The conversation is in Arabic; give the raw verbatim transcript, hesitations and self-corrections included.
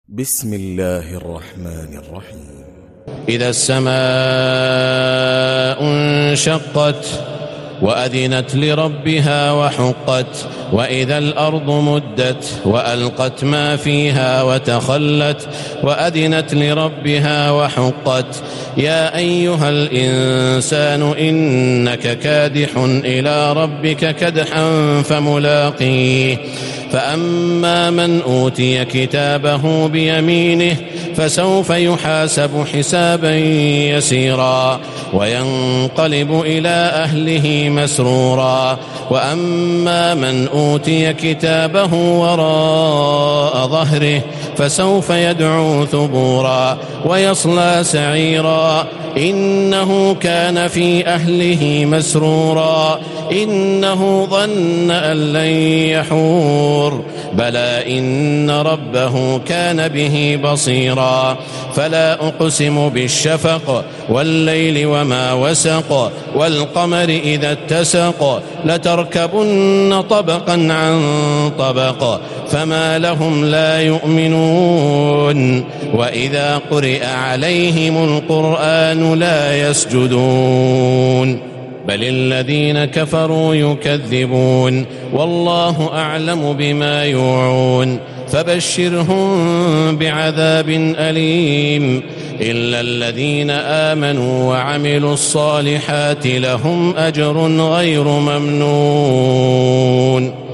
بسم الله الرحمن الرحيم. إذا السماء انشقت وأذنت لربها وحقت وإذا الأرض مدت وألقت ما فيها وتخلت وأذنت لربها وحقت يا أيها الإنسان إنك كادح إلى ربك كدحا فملاقيه فأما من أوتي كتابه بيمينه فسوف يحاسب حسابا يسيرا وينقلب إلى أهله مسرورا وأما من أوتي كتابه وراء ظهره فسوف يدعو ثبورا ويصلى سعيرا إنه كان في أهله مسرورا إنه ظن أن لن يحور بلى إن ربه كان به بصيرا فلا أقسم بالشفق والليل وما وسق والقمر إذا اتسق لتركبن طبقا عن طبق فما لهم لا يؤمنون وإذا قرئ عليهم القرآن لا يسجدون بل الذين كفروا يكذبون والله أعلم بما يوعون فبشرهم بعذاب أليم إلا الذين آمنوا وعملوا الصالحات لهم أجر غير ممنون.